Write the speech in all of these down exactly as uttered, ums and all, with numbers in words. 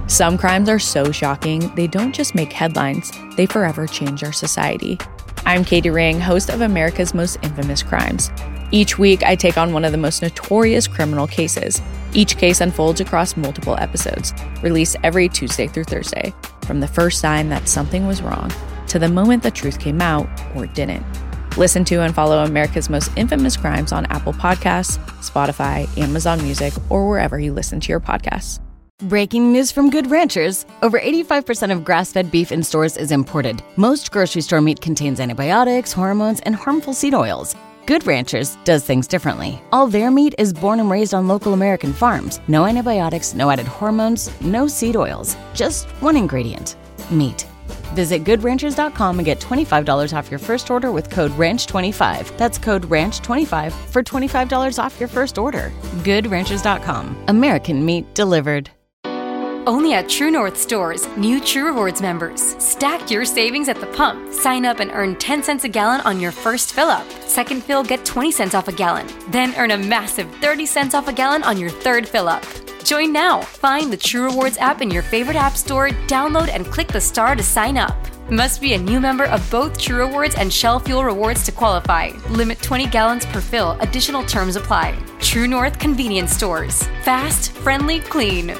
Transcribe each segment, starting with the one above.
Some crimes are so shocking, they don't just make headlines, they forever change our society. I'm Katie Ring, host of America's Most Infamous Crimes. Each week, I take on one of the most notorious criminal cases. Each case unfolds across multiple episodes, released every Tuesday through Thursday, from the first sign that something was wrong to the moment the truth came out or didn't. Listen to and follow America's Most Infamous Crimes on Apple Podcasts, Spotify, Amazon Music, or wherever you listen to your podcasts. Breaking news from Good Ranchers. Over eighty-five percent of grass-fed beef in stores is imported. Most grocery store meat contains antibiotics, hormones, and harmful seed oils. Good Ranchers does things differently. All their meat is born and raised on local American farms. No antibiotics, no added hormones, no seed oils. Just one ingredient, meat. Visit good ranchers dot com and get twenty-five dollars off your first order with code ranch twenty-five. That's code ranch twenty-five for twenty-five dollars off your first order. good ranchers dot com. American meat delivered. Only at True North stores, new True Rewards members. Stack your savings at the pump. Sign up and earn ten cents a gallon on your first fill-up. Second fill, get twenty cents off a gallon. Then earn a massive thirty cents off a gallon on your third fill-up. Join now. Find the True Rewards app in your favorite app store, download and click the star to sign up. Must be a new member of both True Rewards and Shell Fuel Rewards to qualify. Limit twenty gallons per fill. Additional terms apply. True North Convenience Stores. Fast, friendly, clean.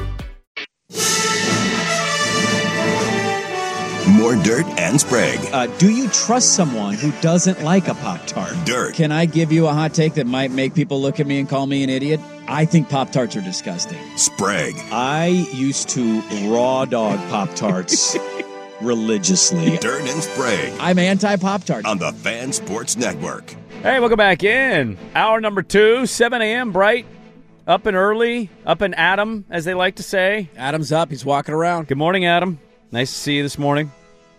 More Dirt and Sprague. Uh, do you trust someone who doesn't like a Pop-Tart? Dirt. Can I give you a hot take that might make people look at me and call me an idiot? I think Pop-Tarts are disgusting. Sprague. I used to raw dog Pop-Tarts religiously. Dirt and Sprague. I'm anti-Pop-Tart. On the Fan Sports Network. Hey, welcome back in. Hour number two, seven a.m., bright, up and early, up and Adam, as they like to say. Adam's up. He's walking around. Good morning, Adam. Nice to see you this morning.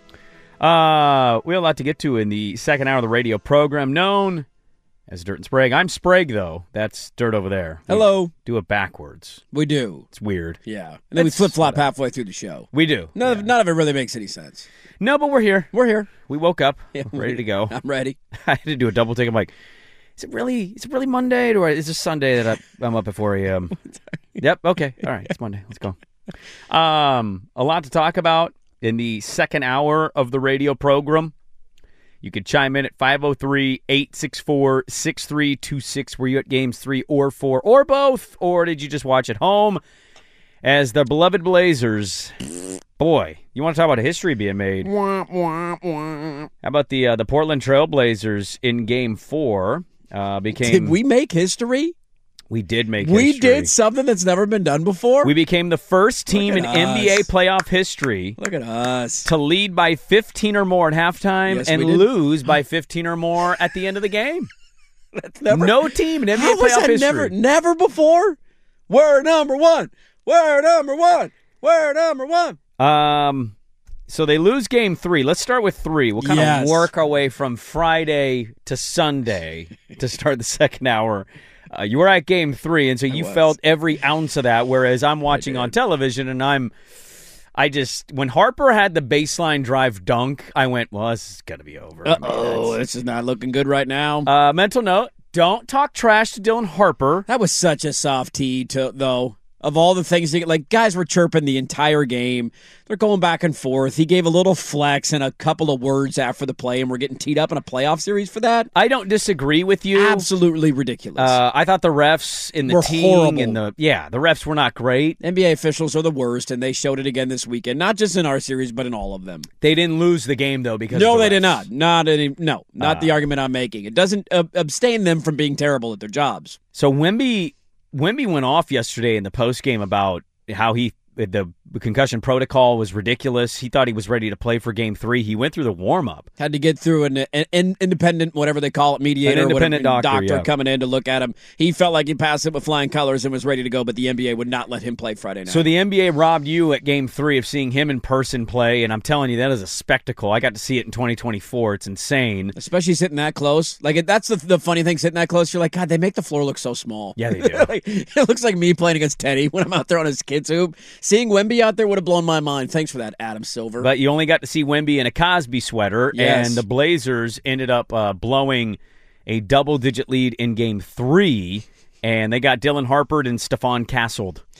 Uh, we have a lot to get to in the second hour of the radio program known as Dirt and Sprague. I'm Sprague, though. That's Dirt over there. We Hello. do it backwards. We do. It's weird. Yeah. And then It's- we flip-flop halfway through the show. We do. None, yeah. of, none of it really makes any sense. No, but we're here. We're here. We woke up. Yeah, We're ready to go. I'm ready. I had to do a double take. I'm like, is it really Is it really Monday? Or is it Sunday that I, I'm up at four a.m.? Yep. Okay. All right. It's Monday. Let's go. Um, a lot to talk about in the second hour of the radio program. You can chime in at five oh three, eight six four, six three two six. Were you at games three or four or both? Or did you just watch at home? As the beloved Blazers, boy, you want to talk about history being made. How about the uh, the Portland Trail Blazers in game four? Uh, became Did we make history? We did make We history. did something that's never been done before? We became the first team in Look at N B A us. playoff history Look at us. to lead by fifteen or more at halftime Yes, and we did. lose by fifteen or more at the end of the game. That's never, No team in N B A How was playoff that history. never, never before? We're number one. We're number one. We're number one. Um, so they lose game three. Let's start with three. We'll kind Yes. of work our way from Friday to Sunday to start the second hour. Uh, you were at game three, and so you was. felt every ounce of that, whereas I'm watching on television, and I'm, I just, when Harper had the baseline drive dunk, I went, well, this is going to be over. I mean, Oh, that's- this is not looking good right now. Uh, mental note, don't talk trash to Dylan Harper. That was such a soft tee, to, though. Of all the things, that, like, guys were chirping the entire game. They're going back and forth. He gave a little flex and a couple of words after the play, and we're getting teed up in a playoff series for that. I don't disagree with you. Absolutely ridiculous. Uh, I thought the refs in the Were team horrible. and the yeah, the refs were not great. N B A officials are the worst, and they showed it again this weekend. Not just in our series, but in all of them. They didn't lose the game though because No, of the they did refs. not. Not any. No, not Uh, the argument I'm making. It doesn't uh, abstain them from being terrible at their jobs. So Wemby Wemby went off yesterday in the post game about how he the concussion protocol was ridiculous. He thought he was ready to play for game three. He went through the warm up. Had to get through an, an, an independent, whatever they call it, mediator, An independent whatever, doctor, yeah. coming in to look at him. He felt like he passed it with flying colors and was ready to go, but the N B A would not let him play Friday night. So the N B A robbed you at game three of seeing him in person play, and I'm telling you, that is a spectacle. I got to see it in twenty twenty-four. It's insane. Especially sitting that close. Like, it, that's the, the funny thing, sitting that close. You're like, God, they make the floor look so small. Yeah, they do. Like, it looks like me playing against Teddy when I'm out there on his kids' hoop. Seeing Wemby out there would have blown my mind. Thanks for that, Adam Silver. But you only got to see Wemby in a Cosby sweater, Yes. and the Blazers ended up uh, blowing a double-digit lead in game three, and they got Dylan Harper and Stephon Castled.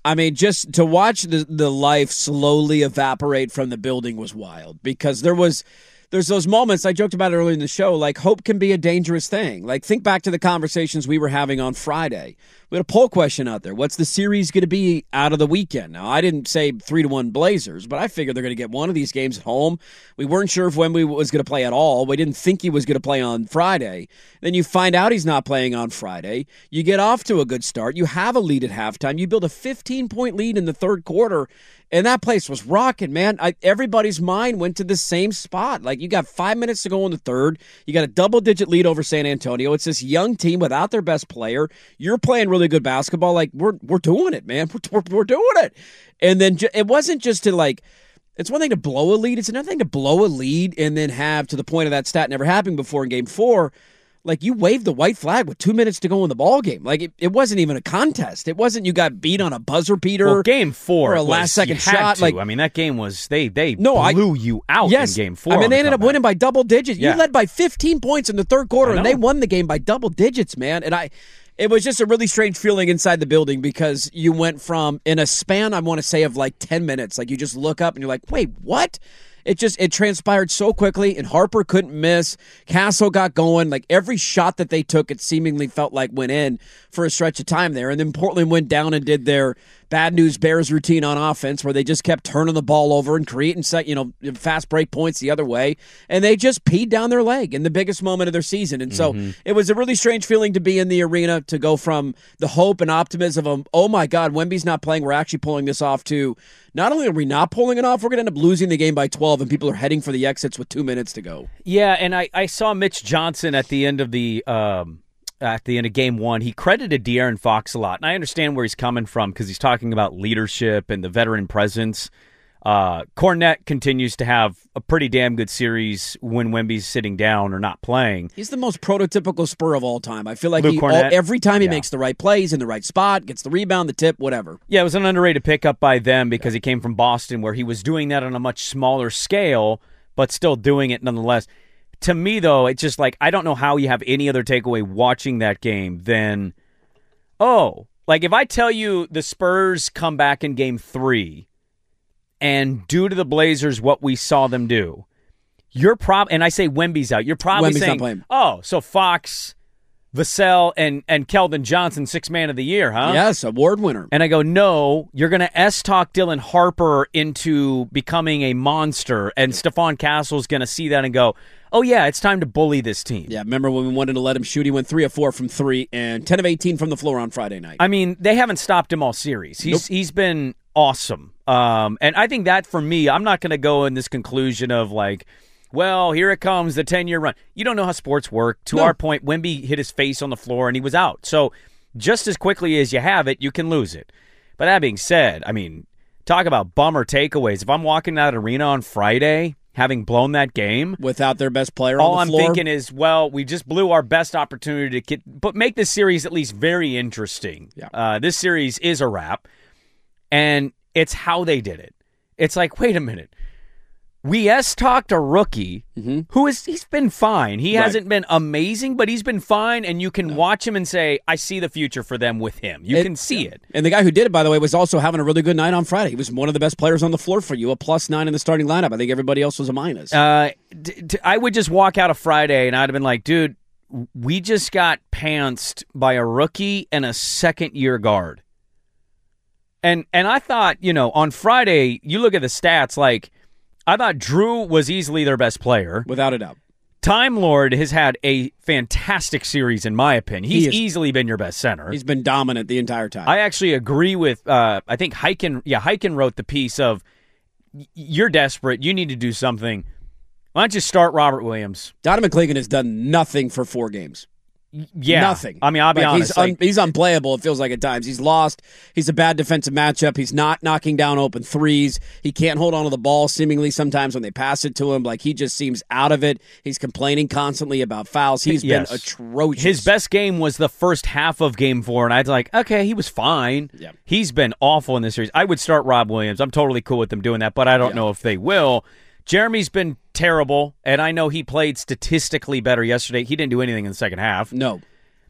I mean, just to watch the, the life slowly evaporate from the building was wild because there was there's those moments I joked about earlier in the show, like hope can be a dangerous thing. Like think back to the conversations we were having on Friday. We had a poll question out there. What's the series going to be out of the weekend? Now, I didn't say three to one Blazers, but I figured they're going to get one of these games at home. We weren't sure if Wemby was going to play at all. We didn't think he was going to play on Friday. Then you find out he's not playing on Friday. You get off to a good start. You have a lead at halftime. You build a fifteen-point lead in the third quarter, and that place was rocking, man. I, everybody's mind went to the same spot. Like, you got five minutes to go in the third. You got a double-digit lead over San Antonio. It's this young team without their best player. You're playing really good basketball. Like, we're we're doing it, man. We're, we're, we're doing it. And then ju- it wasn't just to, like, it's one thing to blow a lead. It's another thing to blow a lead and then have, to the point of that stat never happened before in game four, like you waved the white flag with two minutes to go in the ball game. Like it, it wasn't even a contest. It wasn't you got beat on a buzzer beater. Well, game four or a was, last second you had shot. To. Like I mean, that game was they they no, blew I, you out yes, in game four. I mean, the they ended comeback. up winning by double digits. Yeah. You led by fifteen points in the third quarter, I and they know. won the game by double digits, man. And I, it was just a really strange feeling inside the building because you went from in a span, I want to say, of like ten minutes. Like you just look up and you're like, wait, what? It just it transpired so quickly, and Harper couldn't miss. Castle got going. Like every shot that they took, it seemingly felt like went in for a stretch of time there. And then Portland went down and did their bad news Bears routine on offense, where they just kept turning the ball over and creating set, you know, fast break points the other way, and they just peed down their leg in the biggest moment of their season. And so Mm-hmm. it was a really strange feeling to be in the arena, to go from the hope and optimism of, oh my God, Wemby's not playing, we're actually pulling this off, to not only are we not pulling it off, we're going to end up losing the game by twelve, and people are heading for the exits with two minutes to go. Yeah, and I, I saw Mitch Johnson at the end of the um, at the end of game one. He credited De'Aaron Fox a lot, and I understand where he's coming from because he's talking about leadership and the veteran presence. Uh, Cornette continues to have a pretty damn good series when Wemby's sitting down or not playing. He's the most prototypical Spur of all time. I feel like Luke he, all, Cornette? every time he Yeah. makes the right plays in the right spot, gets the rebound, the tip, whatever. Yeah, it was an underrated pickup by them because he came from Boston, where he was doing that on a much smaller scale, but still doing it nonetheless. To me, though, it's just like, I don't know how you have any other takeaway watching that game than, oh, like if I tell you the Spurs come back in game three and do to the Blazers what we saw them do, you're prob and I say Wemby's out, you're probably Wemby's not saying, playing. oh, so Fox, Vassell, and, and Keldon Johnson, six man of the year, huh? Yes, award winner. And I go, no, you're going to S-talk Dylan Harper into becoming a monster, and Stephon Castle's going to see that and go, oh, yeah, it's time to bully this team. Yeah, remember when we wanted to let him shoot? He went three of four from three and ten of eighteen from the floor on Friday night. I mean, they haven't stopped him all series. He's Nope. He's been awesome. Um, and I think that, for me, I'm not going to go in this conclusion of, like, well, here it comes, the ten-year run. You don't know how sports work. To No. our point, Wemby hit his face on the floor, and he was out. So just as quickly as you have it, you can lose it. But that being said, I mean, talk about bummer takeaways. If I'm walking that arena on Friday, having blown that game, Without their best player all on I'm the floor. thinking is, well, we just blew our best opportunity to get, but make this series at least very interesting. Yeah. Uh, this series is a wrap, and it's how they did it. It's like, wait a minute. We S-talked a rookie Mm-hmm. who is, he's been fine. He Right. hasn't been amazing, but he's been fine, and you can watch him and say, I see the future for them with him. You It- can see it. And the guy who did it, by the way, was also having a really good night on Friday. He was one of the best players on the floor for you, a plus nine in the starting lineup. I think everybody else was a minus. Uh, d- d- I would just walk out of Friday, and I'd have been like, dude, we just got pantsed by a rookie and a second-year guard. And and I thought, you know, on Friday, you look at the stats, like, I thought Drew was easily their best player. Without a doubt. Time Lord has had a fantastic series, in my opinion. He's He is- easily been your best center. He's been dominant the entire time. I actually agree with, uh, I think Hyken, yeah, Hyken wrote the piece of, y- you're desperate, you need to do something. Why don't you start Robert Williams? Donovan Clegan has done nothing for four games. Yeah. Nothing. I mean, I'll be Like, honest. He's, un- like, he's unplayable, it feels like at times. He's lost. He's a bad defensive matchup. He's not knocking down open threes. He can't hold on to the ball seemingly sometimes when they pass it to him. Like, he just seems out of it. He's complaining constantly about fouls. He's Yes. been atrocious. his best game was the first half of game four, and I was like, okay, he was fine. Yeah. He's been awful in this series. I would start Rob Williams. I'm totally cool with them doing that, but I don't Yeah. know if they will. Jeremy's been terrible, and I know he played statistically better yesterday. He didn't do anything in the second half. No.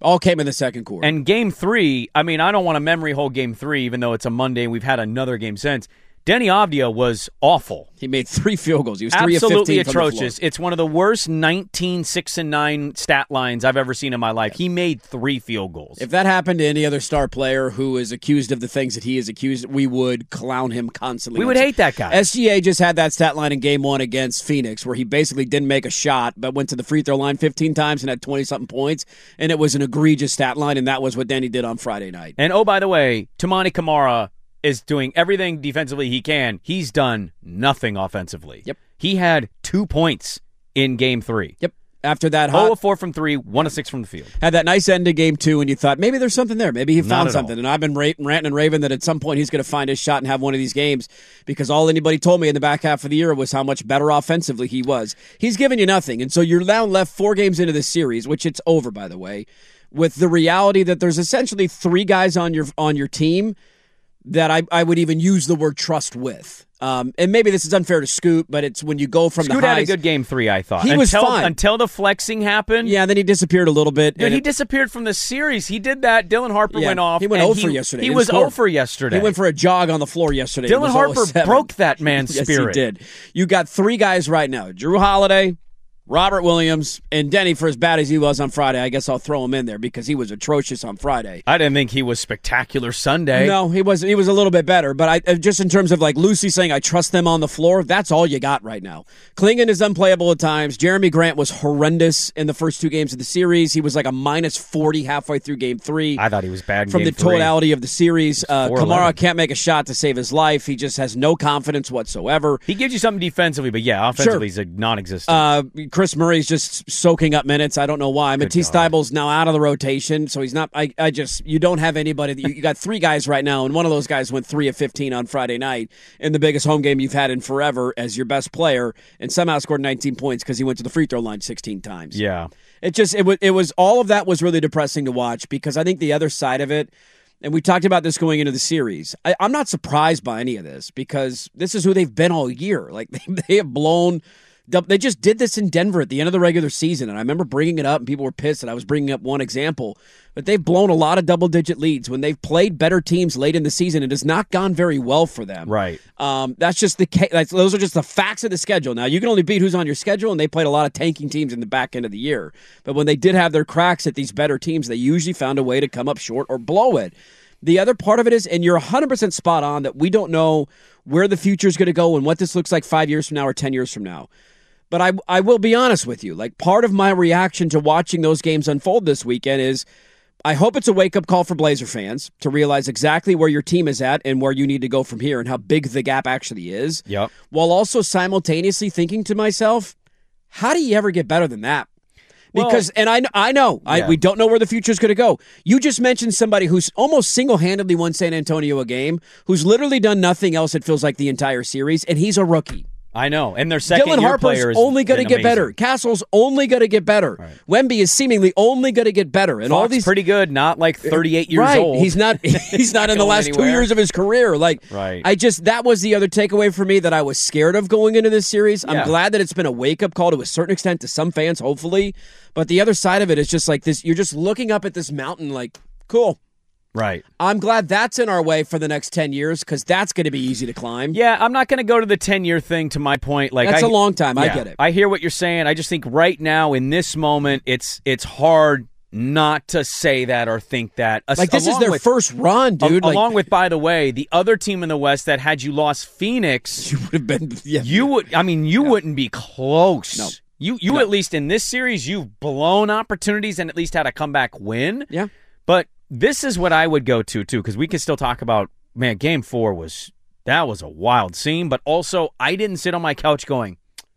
All came in the second quarter. And game three, I mean, I don't want to memory hole game three, even though it's a Monday and we've had another game since. Denny Avdia was awful. He made three field goals. He was three Absolutely of fifteen from atrocious. the floor. It's one of the worst nineteen, six, and nine stat lines I've ever seen in my life. He made three field goals. If that happened to any other star player who is accused of the things that he is accused, we would clown him constantly. We would hate that guy. S G A just had that stat line in game one against Phoenix where he basically didn't make a shot but went to the free throw line fifteen times and had twenty-something points, and it was an egregious stat line, and that was what Denny did on Friday night. And, oh, by the way, Toumani Camara is doing everything defensively he can. He's done nothing offensively. Yep. He had two points in game three. Yep. After that, zero hot, of four from three, one of six from the field. had that nice end to game two, and you thought maybe there's something there. Maybe he Not found at something. all. And I've been ra- ranting and raving that at some point he's going to find his shot and have one of these games because all anybody told me in the back half of the year was how much better offensively he was. He's given you nothing. And so you're now left four games into this series, which it's over, by the way, with the reality that there's essentially three guys on your on your team that I, I would even use the word trust with. Um, and maybe this is unfair to Scoot, but it's when you go from Scoot the had highs. a good game three, I thought. He until, was fine. Until the flexing happened. Yeah, then he disappeared a little bit. Dude, and he it- disappeared from the series. He did that. Dylan Harper Yeah, went off. he went and oh for yesterday. He Didn't was score. oh for yesterday. He went for a jog on the floor yesterday. It Dylan was Harper oh seven. broke that man's Yes, spirit. he did. You got three guys right now. Drew Holiday, Robert Williams, and Denny, for as bad as he was on Friday. I guess I'll throw him in there because he was atrocious on Friday. I didn't think he was spectacular Sunday. No, he was he was a little bit better, but I just in terms of like Lucy saying I trust them on the floor, that's all you got right now. Klingon is unplayable at times. Jeremy Grant was horrendous in the first two games of the series. He was like a minus forty halfway through game three. I thought he was bad in From game the three. totality of the series. Uh, four Kamara eleven. can't make a shot to save his life. He just has no confidence whatsoever. He gives you something defensively, but yeah, offensively he's a non-existent. Uh, Chris Murray's just soaking up minutes. I don't know why. Matisse God. Thybulle's now out of the rotation, so he's not. I, I just you don't have anybody. That, you, you got three guys right now, and one of those guys went three of fifteen on Friday night in the biggest home game you've had in forever as your best player, and somehow scored nineteen points because he went to the free throw line sixteen times. yeah. It just it was it was all of that was really depressing to watch because I think the other side of it, and we talked about this going into the series. I, I'm not surprised by any of this because this is who they've been all year. Like they, they have blown. They just did this in Denver at the end of the regular season, and I remember bringing it up, and people were pissed that I was bringing up one example. But they've blown a lot of double-digit leads when they've played better teams late in the season. It has not gone very well for them. Right. Um, that's just the ca- that's, those are just the facts of the schedule. Now you can only beat who's on your schedule, and they played a lot of tanking teams in the back end of the year. But when they did have their cracks at these better teams, they usually found a way to come up short or blow it. The other part of it is, and you're one hundred percent spot on, that we don't know where the future is going to go and what this looks like five years from now or ten years from now. But I I will be honest with you. Like, part of my reaction to watching those games unfold this weekend is I hope it's a wake-up call for Blazer fans to realize exactly where your team is at and where you need to go from here and how big the gap actually is. Yep. While also simultaneously thinking to myself, how do you ever get better than that? Because, and I, I know, I, Yeah. we don't know where the future is going to go. You just mentioned somebody who's almost single-handedly won San Antonio a game, who's literally done nothing else, it feels like, the entire series, and he's a rookie. I know. And their second Dylan year Harper's player is only going to get amazing. better. Castle's only going to get better. Right. Wemby is seemingly only going to get better. And all Fox these pretty good, not like thirty-eight years right. old. He's not. He's not in the going last two anywhere. years of his career. Like, Right. I just that was the other takeaway for me that I was scared of going into this series. Yeah. I'm glad that it's been a wake up call to a certain extent to some fans, hopefully. But the other side of it is just like this. You're just looking up at this mountain, like, cool. Right. I'm glad that's in our way for the next ten years because that's going to be easy to climb. Yeah, I'm not going to go to the ten-year thing to my point. Like That's a a long time. I Yeah, get it. I hear what you're saying. I just think right now in this moment, it's it's hard not to say that or think that. As- Like, this is along their with- first run, dude. a- Like, along with, by the way, the other team in the West that had you lost Phoenix, you would have been. Yeah. you would. I mean, you wouldn't be close. No. You you at least in this series, you've blown opportunities and at least had a comeback win. Yeah. But this is what I would go to, too, because we can still talk about, man, game four was, that was a wild scene, but also I didn't sit on my couch going,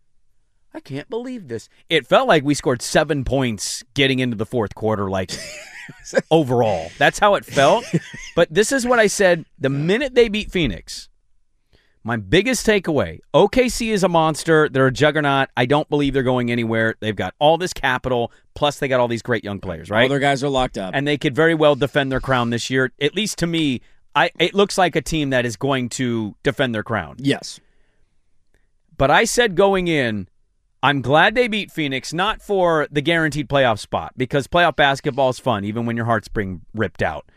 I can't believe this. It felt like we scored seven points getting into the fourth quarter, like, overall. That's how it felt. But this is what I said the minute they beat Phoenix. My biggest takeaway, O K C is a monster. They're a juggernaut. I don't believe they're going anywhere. They've got all this capital, plus they got all these great young players, right? All their guys are locked up. And they could very well defend their crown this year. At least to me, I it looks like a team that is going to defend their crown. Yes. But I said going in, I'm glad they beat Phoenix, not for the guaranteed playoff spot, because playoff basketball is fun, even when your heart's being ripped out.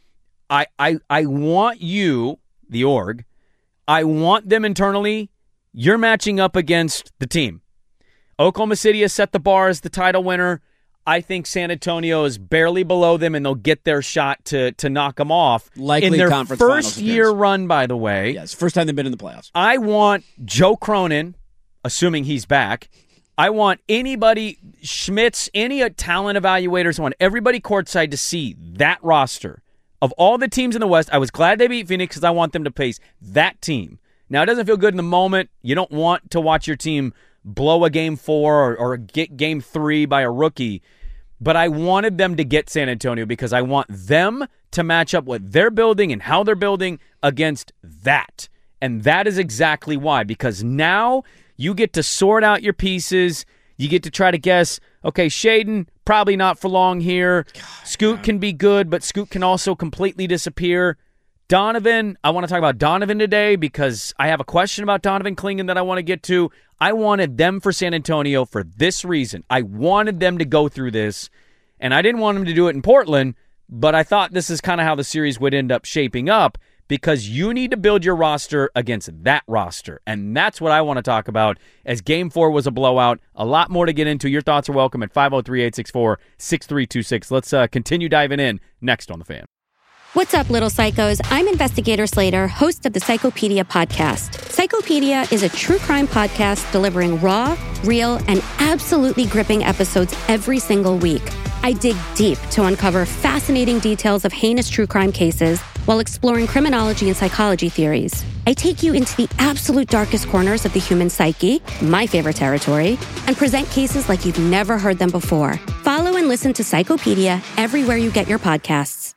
I, I, I want you, the org, I want them internally. You're matching up against the team. Oklahoma City has set the bar as the title winner. I think San Antonio is barely below them, and they'll get their shot to to knock them off. Likely in their conference first finals year appearance. run, by the way. Yes, first time they've been in the playoffs. I want Joe Cronin, assuming he's back. I want anybody, Schmitz, any talent evaluators, I want everybody courtside to see that roster. Of all the teams in the West, I was glad they beat Phoenix because I want them to face that team. Now, it doesn't feel good in the moment. You don't want to watch your team blow a game four or, or get game three by a rookie. But I wanted them to get San Antonio because I want them to match up what they're building and how they're building against that. And that is exactly why. Because now you get to sort out your pieces. You get to try to guess, okay, Shaden, probably not for long here. God, Scoot God. can be good, but Scoot can also completely disappear. Donovan, I want to talk about Donovan today because I have a question about Donovan Clingan that I want to get to. I wanted them for San Antonio for this reason. I wanted them to go through this, and I didn't want them to do it in Portland, but I thought this is kind of how the series would end up shaping up because you need to build your roster against that roster, and that's what I want to talk about as Game four was a blowout. A lot more to get into. Your thoughts are welcome at five oh three, eight six four, six three two six. Let's uh, continue diving in next on The Fan. What's up, little psychos? I'm Investigator Slater, host of the Psychopedia podcast. Psychopedia is a true crime podcast delivering raw, real, and absolutely gripping episodes every single week. I dig deep to uncover fascinating details of heinous true crime cases while exploring criminology and psychology theories. I take you into the absolute darkest corners of the human psyche, my favorite territory, and present cases like you've never heard them before. Follow and listen to Psychopedia everywhere you get your podcasts.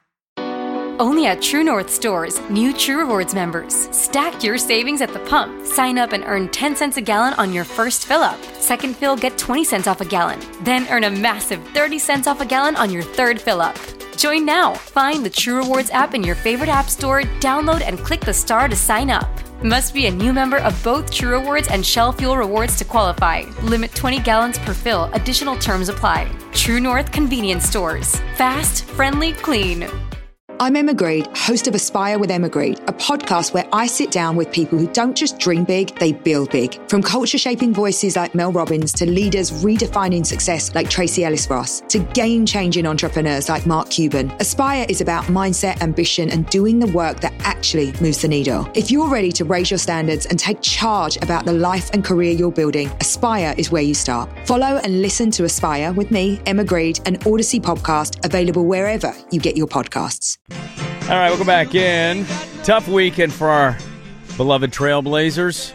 Only at True North stores, new True Rewards members. Stack your savings at the pump. Sign up and earn ten cents a gallon on your first fill-up. Second fill, get twenty cents off a gallon. Then earn a massive thirty cents off a gallon on your third fill-up. Join now. Find the True Rewards app in your favorite app store, download and click the star to sign up. Must be a new member of both True Rewards and Shell Fuel Rewards to qualify. Limit twenty gallons per fill. Additional terms apply. True North Convenience Stores. Fast, friendly, clean. I'm Emma Grade, host of Aspire with Emma Grade, a podcast where I sit down with people who don't just dream big, they build big. From culture-shaping voices like Mel Robbins to leaders redefining success like Tracy Ellis Ross to game-changing entrepreneurs like Mark Cuban. Aspire is about mindset, ambition, and doing the work that actually moves the needle. If you're ready to raise your standards and take charge about the life and career you're building, Aspire is where you start. Follow and listen to Aspire with me, Emma Grade, an Odyssey podcast available wherever you get your podcasts. All right, welcome back in. Tough weekend for our beloved Trailblazers.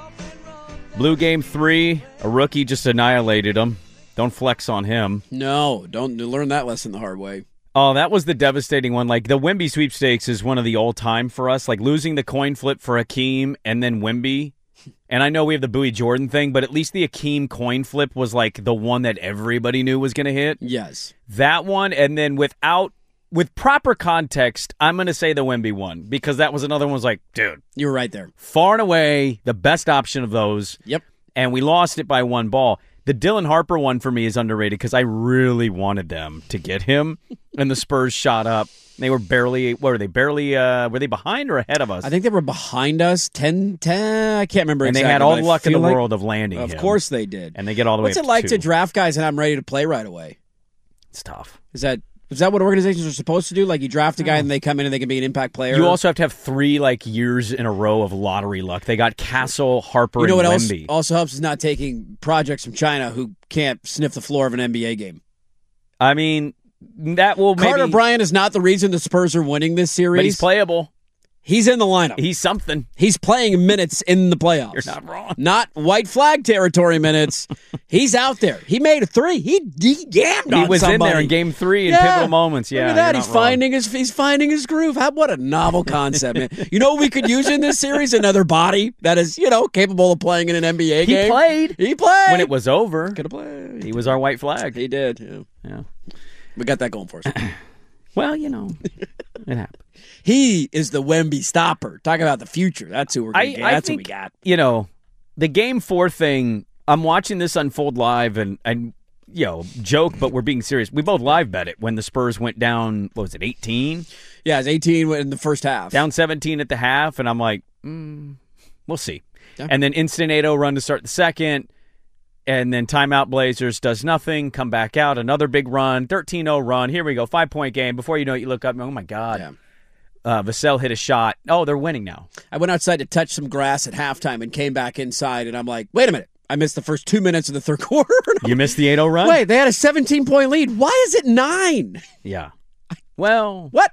Blue game three, a rookie just annihilated them. Don't flex on him. No, don't learn that lesson the hard way. Oh, that was the devastating one. Like, the Wemby sweepstakes is one of the all-time for us. Like, losing the coin flip for Hakeem and then Wemby. And I know we have the Bowie Jordan thing, but at least the Hakeem coin flip was, like, the one that everybody knew was going to hit. Yes. That one, and then without... With proper context, I'm going to say the Wemby one because that was another one was like, dude. You were right there. Far and away the best option of those. Yep. And we lost it by one ball. The Dylan Harper one for me is underrated because I really wanted them to get him, and the Spurs shot up. They were barely, what were they, barely, uh, were they behind or ahead of us? I think they were behind us, ten, ten, I can't remember and exactly. And they had all the luck in the like, world of landing Of him. course they did. And they get all the What's way up up What's it like to, to draft guys and I'm ready to play right away? It's tough. Is that... Is that what organizations are supposed to do? Like, you draft a guy and they come in and they can be an impact player? You also have to have three, like, years in a row of lottery luck. They got Castle, Harper, you know and what Wemby. else also helps is not taking projects from China who can't sniff the floor of an N B A game. I mean, that will maybe... Carter Bryant is not the reason the Spurs are winning this series. But he's playable. He's in the lineup. He's something. He's playing minutes in the playoffs. You're not wrong. Not white flag territory minutes. He's out there. He made a three. He, he damned on He was somebody. in there in game three in yeah. pivotal moments. Yeah, Look at that. you're He's not wrong. finding his he's finding his groove. How what a novel concept, man. You know what we could use in this series? Another body that is, you know, capable of playing in an N B A He game. played. He played. When it was over. Could have played. He was our white flag. He did. Yeah. Yeah. We got that going for us. Well, you know, it happened. He is the Wemby stopper. Talk about the future. That's who we're going to get. I That's think, what we got. You know, the game four thing, I'm watching this unfold live, and, and you know, joke, but we're being serious. We both live bet it when the Spurs went down, what was it, eighteen? Yeah, it was eighteen in the first half. Down seventeen at the half, and I'm like, mm, we'll see. Yeah. And then instant eight oh run to start the second, and then timeout Blazers does nothing, come back out, another big run, thirteen oh run. Here we go, five-point game. Before you know it, you look up, oh, my God. Yeah. Uh, Vassell hit a shot. Oh, they're winning now. I went outside to touch some grass at halftime and came back inside, and I'm like, wait a minute. I missed the first two minutes of the third quarter. You missed the eight oh run? Wait, they had a seventeen-point lead. Why is it nine? Yeah. Well. What?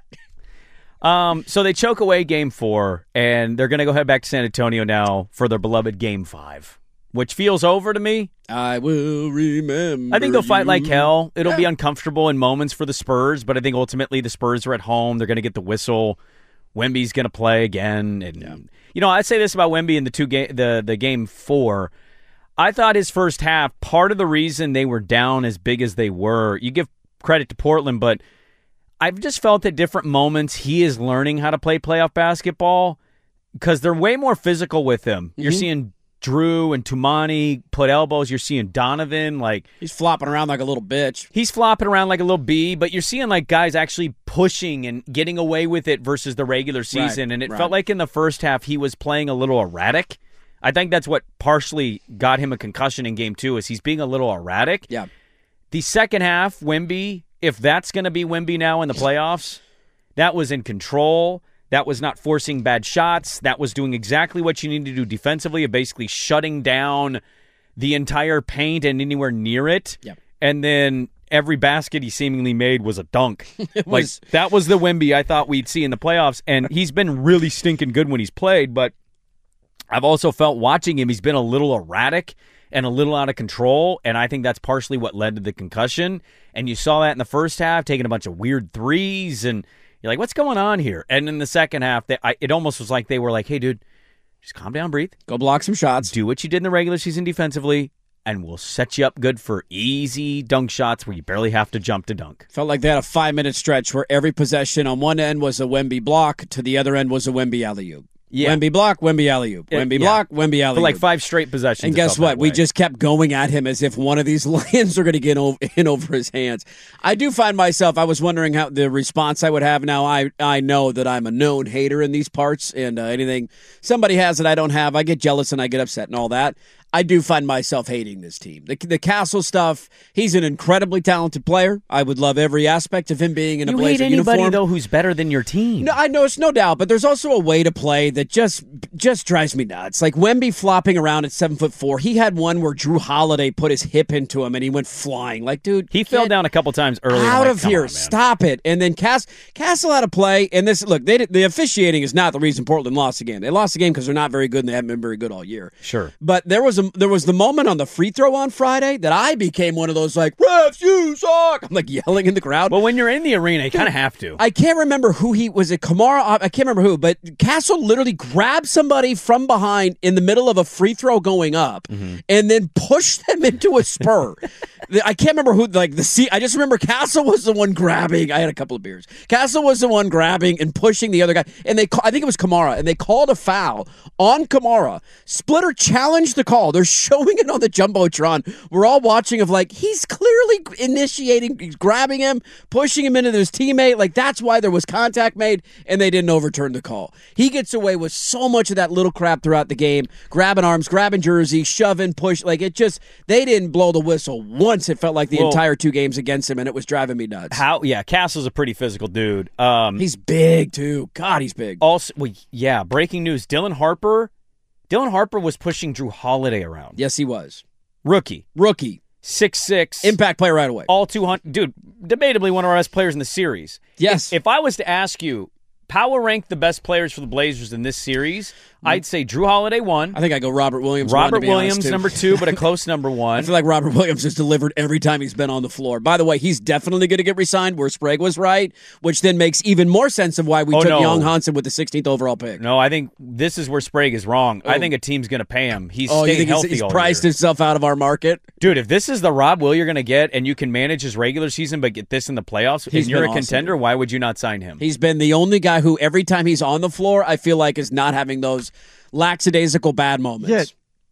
Um, so they choke away game four, and they're going to go head back to San Antonio now for their beloved game five, which feels over to me. I will remember I think they'll fight you. like hell. It'll Yeah. be uncomfortable in moments for the Spurs, but I think ultimately the Spurs are at home. They're going to get the whistle. Wemby's going to play again. And Yeah. you know, I say this about Wemby in the two game, the, the game four. I thought his first half, part of the reason they were down as big as they were, you give credit to Portland, but I've just felt at different moments he is learning how to play playoff basketball because they're way more physical with him. Mm-hmm. You're seeing Drew and Tumani put elbows. You're seeing Donovan. like He's flopping around like a little bitch. He's flopping around like a little bee, but you're seeing like guys actually pushing and getting away with it versus the regular season. Right, and it right. felt like in the first half he was playing a little erratic. I think that's what partially got him a concussion in game two is he's being a little erratic. Yeah. The second half, Wemby, if that's going to be Wemby now in the playoffs, that was in control. That was not forcing bad shots. That was doing exactly what you need to do defensively of basically shutting down the entire paint and anywhere near it. Yep. And then every basket he seemingly made was a dunk. It like was- that was the Wemby I thought we'd see in the playoffs. And he's been really stinking good when he's played, but I've also felt watching him, he's been a little erratic and a little out of control, and I think that's partially what led to the concussion. And you saw that in the first half, taking a bunch of weird threes, and you're like, what's going on here? And in the second half, they, I, it almost was like they were like, hey, dude, just calm down, breathe. Go block some shots. Do what you did in the regular season defensively, and we'll set you up good for easy dunk shots where you barely have to jump to dunk. Felt like they had a five-minute stretch where every possession on one end was a Wemby block, to the other end was a Wemby alley-oop. Yeah. Wemby block, Wemby alley-oop. Wemby yeah. block, Wemby alley-oop. For like five straight possessions. And it guess felt what? that We way. just kept going at him as if one of these lions are going to get over, in over his hands. I do find myself, I was wondering how the response I would have now. I, I know that I'm a known hater in these parts, and uh, anything somebody has that I don't have, I get jealous and I get upset and all that. I do find myself hating this team. The, the Castle stuff, he's an incredibly talented player. I would love every aspect of him being in a You Blazer hate anybody, uniform. though, who's better than your team. No, I know it's no doubt, but there's also a way to play that just just drives me nuts. Like Wemby flopping around at seven foot four. He had one where Drew Holiday put his hip into him and he went flying. Like, dude, He fell get down a couple times earlier. out like, of come here! on, man. Stop it! And then Cass, Castle had a play, and this look. They did, the officiating is not the reason Portland lost the game. They lost the game because they're not very good and they haven't been very good all year. Sure, But there was a there was the moment on the free throw on Friday that I became one of those like refs, you suck. I'm like yelling in the crowd. Well, when you're in the arena, you kind of have to. I can't remember who he was. It Kamara? I can't remember who, but Castle literally grabbed somebody from behind in the middle of a free throw going up, Mm-hmm. and then pushed them into a spur. I can't remember who. Like the seat. I just remember Castle was the one grabbing. I had a couple of beers. Castle was the one grabbing and pushing the other guy, and they. I think it was Kamara, and they called a foul on Kamara. Splitter challenged the call. They're showing it on the jumbotron. We're all watching. Of like he's clearly initiating, he's grabbing him, pushing him into his teammate. Like that's why there was contact made, and they didn't overturn the call. He gets away with so much of that little crap throughout the game, grabbing arms, grabbing jerseys, shoving, push. Like it just they didn't blow the whistle once. It felt like the Well, entire two games against him, and it was driving me nuts. How? Yeah, Castle's a pretty physical dude. Um, He's big too. God, he's big. also, well, yeah. Breaking news: Dylan Harper. Dylan Harper was pushing Drew Holiday around. Yes, he was. Rookie, Rookie. six six, Impact player right away. all two hundred. Dude, debatably one of our best players in the series. Yes. If, if I was to ask you, power rank the best players for the Blazers in this series, I'd say Drew Holiday one. I think I go Robert Williams. one, to Robert be honest, Williams too. number two, but a close number I one. feel like Robert Williams has delivered every time he's been on the floor. By the way, he's definitely going to get re-signed where Sprague was right, which then makes even more sense of why we Oh, took no. Young Hansen with the sixteenth overall pick. No, I think this is where Sprague is wrong. I Oh. think a team's going to pay him. He's Oh, you stayed think he's, healthy he's all priced year. himself out of our market? Dude, if this is the Rob Will you're going to get and you can manage his regular season but get this in the playoffs He's and you're been a awesome, contender, dude. why would you not sign him? He's been the only guy who every time he's on the floor, I feel like is not having those lackadaisical bad moments. Yeah,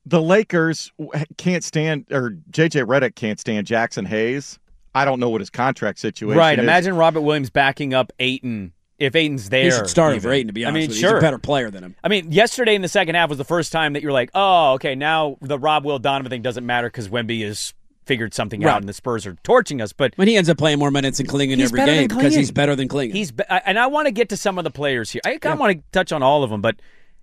the Lakers can't stand, or J J Redick can't stand Jackson Hayes. I don't know what his contract situation right, is. imagine Robert Williams backing up Ayton if Ayton's there. He should start even. over Ayton, to be honest I mean, with you. sure. He's a better player than him. I mean, yesterday in the second half was the first time that you're like, oh, okay, now the Rob Will Donovan thing doesn't matter because Wemby has figured something Right. out and the Spurs are torching us. But when he ends up playing more minutes than Klingon he's every better game than because Klingon. he's better than Klingon. He's be- and I want to get to some of the players here. I kind of want to touch on all of them, but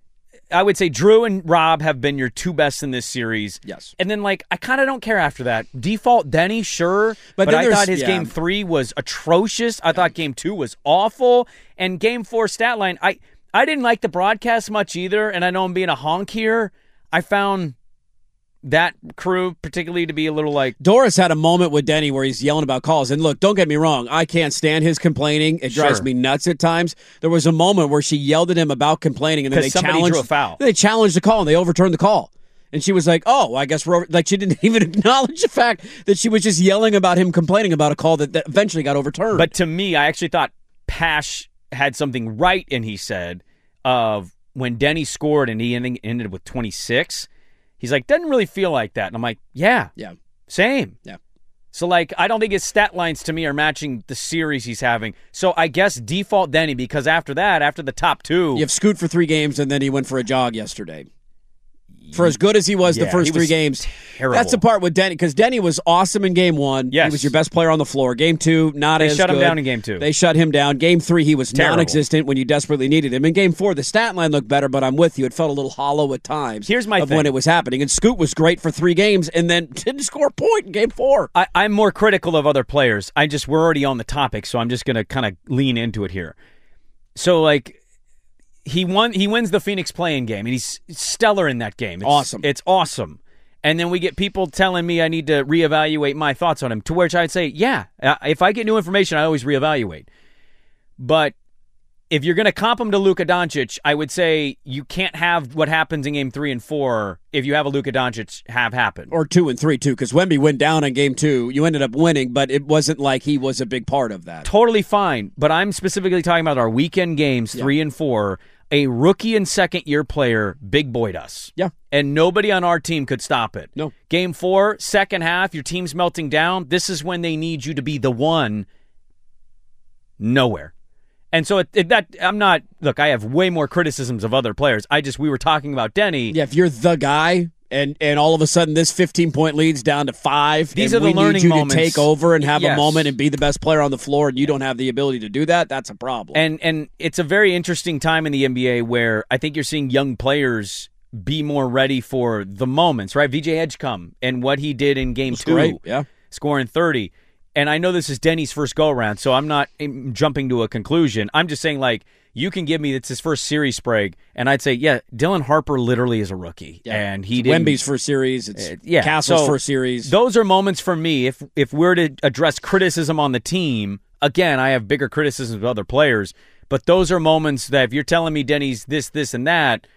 I would say Drew and Rob have been your two best in this series. Yes. And then, like, I kind of don't care after that. Default Denny, sure. But But, then I there's- thought his yeah. game three was atrocious. I thought game two was awful. And game four stat line, I, I didn't like the broadcast much either. And I know I'm being a honk here. I found that crew particularly to be a little like, Doris had a moment with Denny where he's yelling about calls. And look, don't get me wrong. I can't stand his complaining. It drives Sure. me nuts at times. There was a moment where she yelled at him about complaining, and then they 'Cause somebody challenged drew a foul. They challenged the call, and they overturned the call. And she was like, oh, I guess we're over. Like, she didn't even acknowledge the fact that she was just yelling about him complaining about a call that, that eventually got overturned. But to me, I actually thought Pash had something right, and he said of when Denny scored and he ending, ended with twenty-six, he's like, doesn't really feel like that. And I'm like, yeah, yeah, same. Yeah. So, like, I don't think his stat lines to me are matching the series he's having. So I guess default Denny, because after that, after the top two. You have Scoot for three games, and then he went for a jog yesterday. For as good as he was Yeah, the first he three was games, terrible. that's the part with Denny, because Denny was awesome in game one. Yes. He was your best player on the floor. Game two, not They as shut him good. down in game two. They shut him down. Game three, he was Terrible. non-existent when you desperately needed him. In game four, the stat line looked better, but I'm with you. It felt a little hollow at times. Here's my of thing. when it was happening. And Scoot was great for three games, and then didn't score a point in game four. I, I'm more critical of other players. I just, we're already on the topic, so I'm just going to kind of lean into it here. So, like, he won. He wins the Phoenix play-in game, and he's stellar in that game. It's, Awesome. It's awesome. And then we get people telling me I need to reevaluate my thoughts on him, to which I'd say, yeah, uh, if I get new information, I always reevaluate. But if you're going to comp him to Luka Doncic, I would say you can't have what happens in game three and four if you have a Luka Doncic have happen. Or two and three, too, because Wemby went down in game two. You ended up winning, but it wasn't like he was a big part of that. Totally fine, but I'm specifically talking about our weekend games, Yeah. three and four. A rookie and second-year player big boyed us. Yeah. And nobody on our team could stop it. No. Game four, second half, your team's melting down. This is when they need you to be the one. Nowhere. And so it, it, that I'm not, look, I have way more criticisms of other players. I just, we were talking about Denny. Yeah, if you're the guy, and and all of a sudden this fifteen-point lead's down to five, These and are the we learning need you moments. to take over and have Yes. a moment and be the best player on the floor, and you don't have the ability to do that, that's a problem. And and it's a very interesting time in the N B A where I think you're seeing young players be more ready for the moments, right? V J Edgecombe and what he did in game That's two, great, yeah. scoring thirty. And I know this is Denny's first go-around, so I'm not um, jumping to a conclusion. I'm just saying, like, you can give me it's his first series, Sprague, and I'd say, yeah, Dylan Harper literally is a rookie. Yeah. And he It's did Wemby's first series, it's Uh, yeah, Castle's so first series. Those are moments for me. If if we're to address criticism on the team, again, I have bigger criticisms of other players, but those are moments that if you're telling me Denny's this, this, and that,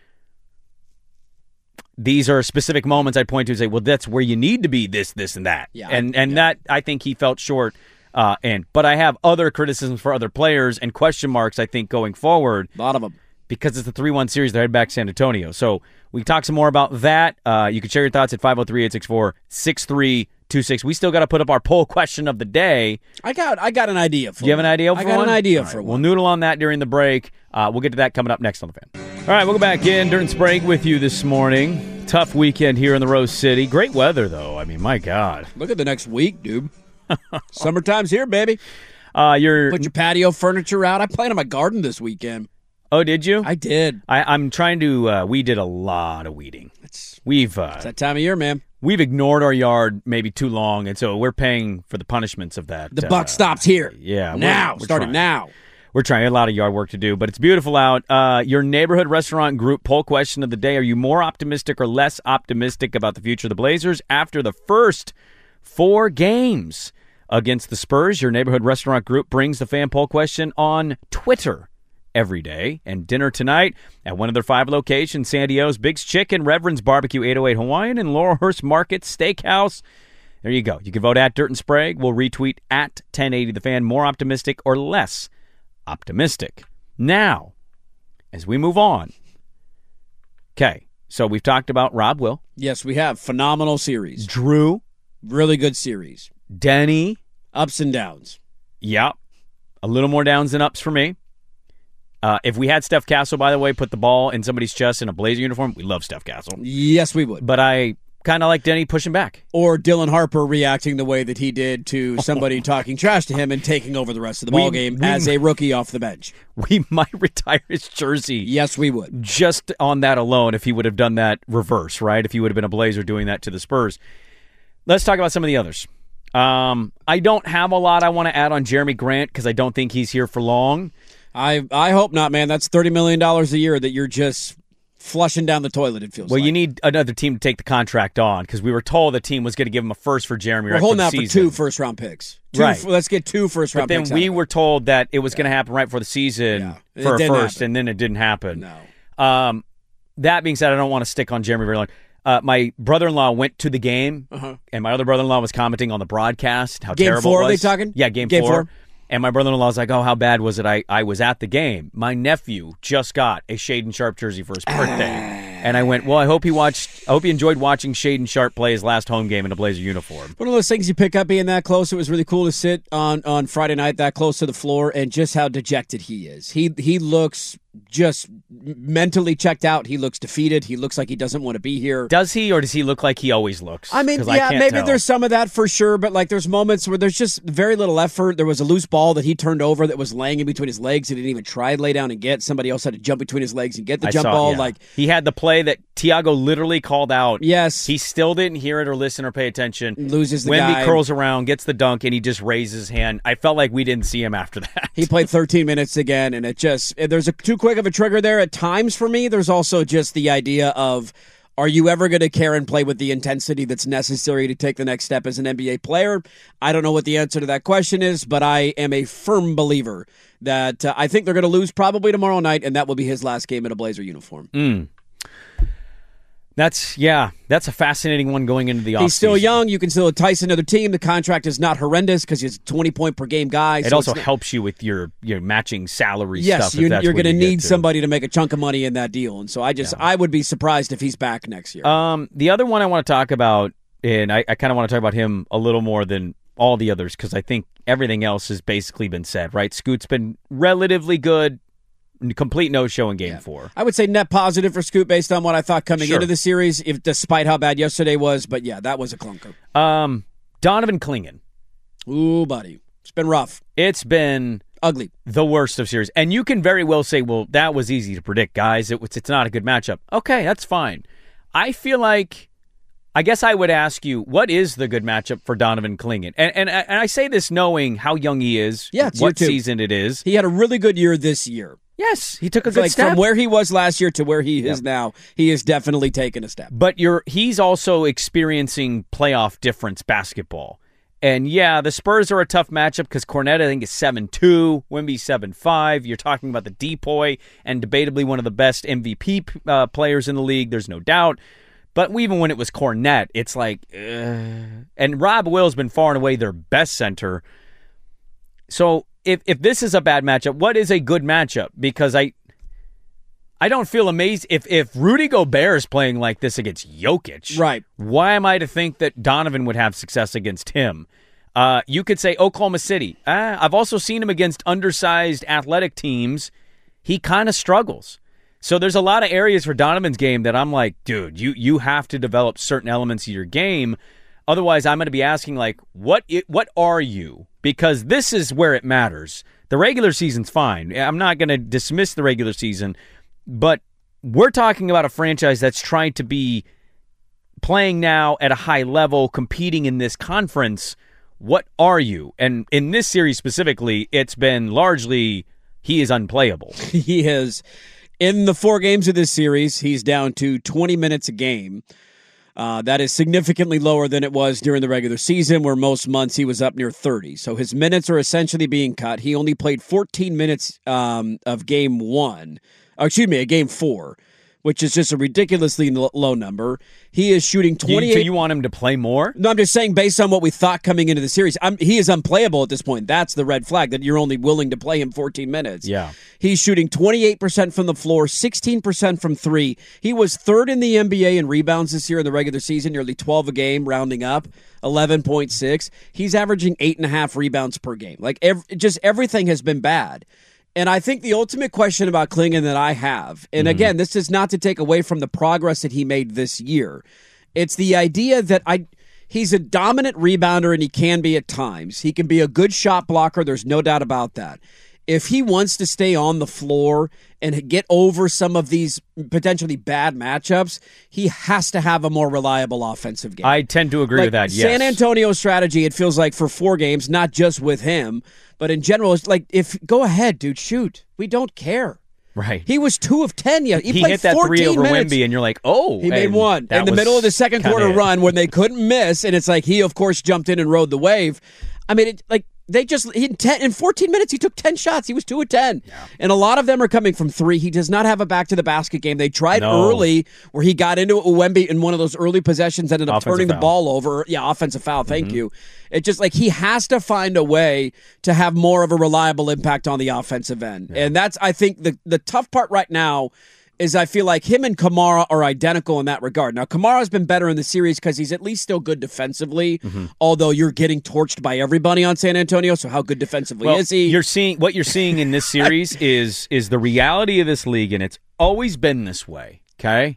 these are specific moments I point to and say, well, that's where you need to be this, this, and that. Yeah, and and yeah. that, I think he felt short. Uh, and But I have other criticisms for other players and question marks, I think, going forward. A lot of them. Because it's a three one series, they're headed back to San Antonio. So we can talk some more about that. Uh, you can share your thoughts at five oh three, eight six four, six three two six. We still got to put up our poll question of the day. I got I got an idea for Do you have an one. idea for I got one? an idea All for right, one. We'll noodle on that during the break. Uh, we'll get to that coming up next on The Fan. All right, we'll go back in. Dirt and Sprague with you this morning. Tough weekend here in the Rose City. Great weather, though. I mean, my God. Look at the next week, dude. Summertime's here, baby. Uh, you're. Put your patio furniture out. I planted my garden this weekend. Oh, did you? I did. I, I'm trying to. Uh, we did a lot of weeding. It's, We've uh, it's that time of year, man. we've ignored our yard maybe too long, and so we're paying for the punishments of that. The uh, buck stops here. Yeah, we're- now. we're Starting trying. now. We're trying a lot of yard work to do, but it's beautiful out. Uh, your neighborhood restaurant group poll question of the day: are you more optimistic or less optimistic about the future of the Blazers after the first four games against the Spurs? Your neighborhood restaurant group brings the fan poll question on Twitter every day. And dinner tonight at one of their five locations: San Diego's Big's Chicken, Reverend's Barbecue eight oh eight Hawaiian, and Laurelhurst Market Steakhouse. There you go. You can vote at Dirt and Sprague. We'll retweet at ten eighty The Fan. More optimistic or less optimistic. Now, as we move on, okay, So we've talked about Rob Will. Yes, we have. Phenomenal series. Drew. Really good series. Denny. Ups and downs. Yep. A little more downs than ups for me. Uh, if we had Steph Castle, by the way, put the ball in somebody's chest in a Blazer uniform, we love Steph Castle. Yes, we would. But I kind of like Denny pushing back. Or Dylan Harper reacting the way that he did to somebody talking trash to him and taking over the rest of the ball game as a rookie off the bench. We might retire his jersey. Yes, we would. Just on that alone, if he would have done that reverse, right? If he would have been a Blazer doing that to the Spurs. Let's talk about some of the others. Um, I don't have a lot I want to add on Jeremy Grant because I don't think he's here for long. I I hope not, man. That's thirty million dollars a year that you're just flushing down the toilet, it feels well, like. You need another team to take the contract on because we were told the team was going to give him a first for Jeremy We're right holding for the out for season. two first-round picks. Two, right. Let's get two first-round but picks. But then we out were told that it was yeah. going to happen right before the season yeah. for a first, happen. and then it didn't happen. No. Um, that being said, I don't want to stick on Jeremy very long. Uh, my brother-in-law went to the game, uh-huh. and my other brother-in-law was commenting on the broadcast how game terrible four, it was. Are they talking? Yeah, game, game four. four. And my brother-in-law was like, oh, how bad was it? I, I was at the game. My nephew just got a Shaden Sharp jersey for his birthday. And I went, well, I hope he watched. I hope he enjoyed watching Shaden Sharp play his last home game in a Blazer uniform. One of those things you pick up being that close. It was really cool to sit on, on Friday night that close to the floor and just how dejected he is. He he looks just mentally checked out. He looks defeated. He looks like he doesn't want to be here. Does he, or does he look like he always looks? I mean, yeah, I maybe tell. there's some of that for sure, but like there's moments where there's just very little effort. There was a loose ball that he turned over that was laying in between his legs. He didn't even try to lay down and get. Somebody else had to jump between his legs and get the I jump saw, ball. Yeah. Like he had the play that Tiago literally called out. Yes. He still didn't hear it or listen or pay attention. Loses the Wemby guy. curls around, gets the dunk, and he just raises his hand. I felt like we didn't see him after that. He played thirteen minutes again, and it just, there's a too quick of a trigger there at times for me. There's also just the idea of, are you ever going to care and play with the intensity that's necessary to take the next step as an N B A player? I don't know what the answer to that question is, but I am a firm believer that uh, I think they're going to lose probably tomorrow night, and that will be his last game in a Blazer uniform. Mm. That's, yeah, that's a fascinating one going into the offseason. He's still young. You can still entice another team. The contract is not horrendous because he's a twenty-point-per-game guy. It so also not, helps you with your, your matching salary yes, stuff. Yes, you're, you're going to need to. somebody to make a chunk of money in that deal. And so I just, yeah. I would be surprised if he's back next year. Um, the other one I want to talk about, and I, I kind of want to talk about him a little more than all the others because I think everything else has basically been said, right? Scoot's been relatively good. Complete no-show in Game yeah. Four. I would say net positive for Scoot based on what I thought coming sure. into the series, if despite how bad yesterday was. But yeah, that was a clunker. Um, Donovan Clingan. Ooh, buddy. It's been rough. It's been ugly. The worst of series. And you can very well say, well, that was easy to predict, guys. It was, it's not a good matchup. Okay, that's fine. I feel like, I guess I would ask you, what is the good matchup for Donovan Clingan? And, and, and I say this knowing how young he is, yeah, it's what season it is. He had a really good year this year. Yes, he took a good like step. From where he was last year to where he is yep. now, he has definitely taken a step. But you're he's also experiencing playoff difference basketball. And yeah, the Spurs are a tough matchup because Cornet, I think, is seven two, Wemby seven five. You're talking about the Depoy and debatably one of the best M V P uh, players in the league, there's no doubt. But even when it was Cornet, it's like, uh, and Rob Will's been far and away their best center. So if if this is a bad matchup, what is a good matchup? Because I I don't feel amazed. If if Rudy Gobert is playing like this against Jokic, right? Why am I to think that Donovan would have success against him? Uh, you could say Oklahoma City. Uh, I've also seen him against undersized athletic teams. He kind of struggles. So there's a lot of areas for Donovan's game that I'm like, dude, you you have to develop certain elements of your game. Otherwise, I'm going to be asking, like, what it, what are you? Because this is where it matters. The regular season's fine. I'm not going to dismiss the regular season, but we're talking about a franchise that's trying to be playing now at a high level, competing in this conference. What are you? And in this series specifically, it's been largely he is unplayable. He is. In the four games of this series, he's down to twenty minutes a game. Uh, that is significantly lower than it was during the regular season, where most months he was up near thirty. So his minutes are essentially being cut. He only played fourteen minutes um, of game one, or excuse me, a game four, which is just a ridiculously low number. He is shooting twenty-eight. You, so you want him to play more? No, I'm just saying based on what we thought coming into the series, I'm, he is unplayable at this point. That's the red flag, that you're only willing to play him fourteen minutes. Yeah. He's shooting twenty-eight percent from the floor, sixteen percent from three. He was third in the N B A in rebounds this year in the regular season, nearly twelve a game, rounding up, eleven point six. He's averaging eight and a half rebounds per game. Like, every, just everything has been bad. And I think the ultimate question about Clingan that I have, and mm-hmm. again, this is not to take away from the progress that he made this year. It's the idea that I he's a dominant rebounder, and he can be at times. He can be a good shot blocker. There's no doubt about that. If he wants to stay on the floor and get over some of these potentially bad matchups, he has to have a more reliable offensive game. I tend to agree like with that, yes. San Antonio's strategy, it feels like, for four games, not just with him, but in general, it's like, if go ahead, dude, shoot. We don't care. Right. He was two of ten. Yeah, he, he played hit that three over minutes. Wemby, and you're like, oh. He made one. In the middle of the second quarter it. run when they couldn't miss, and it's like he, of course, jumped in and rode the wave. I mean, it, like, they just, he, in, ten, in fourteen minutes, he took ten shots. He was two of ten. Yeah. And a lot of them are coming from three. He does not have a back-to-the-basket game. They tried no. early where he got into Wemby in one of those early possessions, ended up offensive turning foul. the ball over. Yeah, offensive foul. Thank mm-hmm. you. It just, like, he has to find a way to have more of a reliable impact on the offensive end. Yeah. And that's, I think, the the tough part right now is I feel like him and Kamara are identical in that regard. Now, Kamara's been better in the series because he's at least still good defensively, mm-hmm. although you're getting torched by everybody on San Antonio, so how good defensively well, is he? You're seeing what you're seeing in this series is is the reality of this league, and it's always been this way, okay?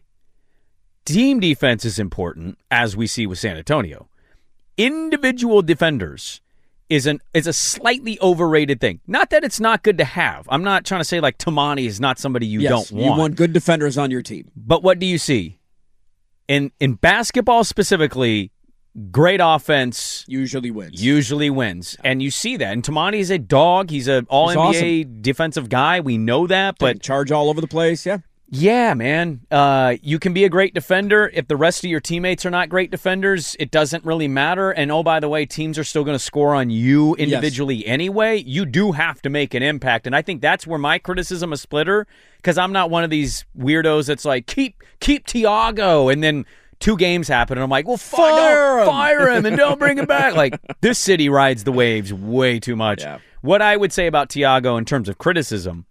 Team defense is important, as we see with San Antonio. Individual defenders is an is a slightly overrated thing. Not that it's not good to have. I'm not trying to say like Tamani is not somebody you yes, don't want. You want good defenders on your team. But what do you see? In in basketball specifically, great offense usually wins. Usually wins. And you see that. And Tamani is a dog. He's an all N B A awesome. defensive guy. We know that. But charge all over the place, yeah. Yeah, man. Uh, you can be a great defender. If the rest of your teammates are not great defenders, it doesn't really matter. And, oh, by the way, teams are still going to score on you individually yes. anyway. You do have to make an impact. And I think that's where my criticism of Splitter, because I'm not one of these weirdos that's like, keep keep Tiago, and then two games happen, and I'm like, well, fire him, fire him, and don't bring him back. Like, this city rides the waves way too much. Yeah. What I would say about Tiago in terms of criticism,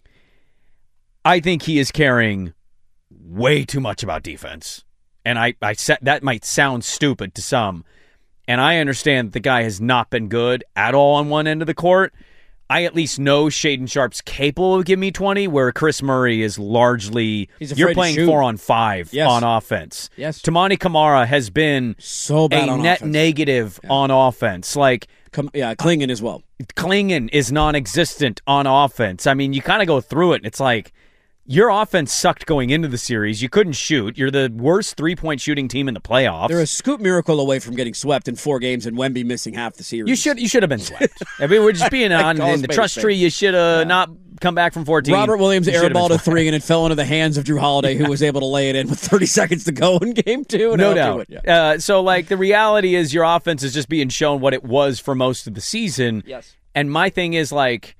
I think he is caring way too much about defense. And I, I said that might sound stupid to some. And I understand that the guy has not been good at all on one end of the court. I at least know Shaedon Sharpe's capable of giving me twenty, where Chris Murray is largely, you're playing four on five yes. on offense. Yes. Tamani Kamara has been so bad a on net offense. negative yeah. on offense. Like, Come, yeah, Clingan as well. Clingan is non-existent on offense. I mean, you kind of go through it, and it's like, your offense sucked going into the series. You couldn't shoot. You're the worst three-point shooting team in the playoffs. They're a scoop miracle away from getting swept in four games and Wemby missing half the series. You should you should have been swept. I mean, we're just being on in the trust tree. You should have yeah. not come back from fourteen. Robert Williams airballed a three, and it fell into the hands of Drew Holiday, who was able to lay it in with thirty seconds to go in game two. No doubt. Yeah. Uh, so, like, the reality is your offense is just being shown what it was for most of the season. Yes. And my thing is, like,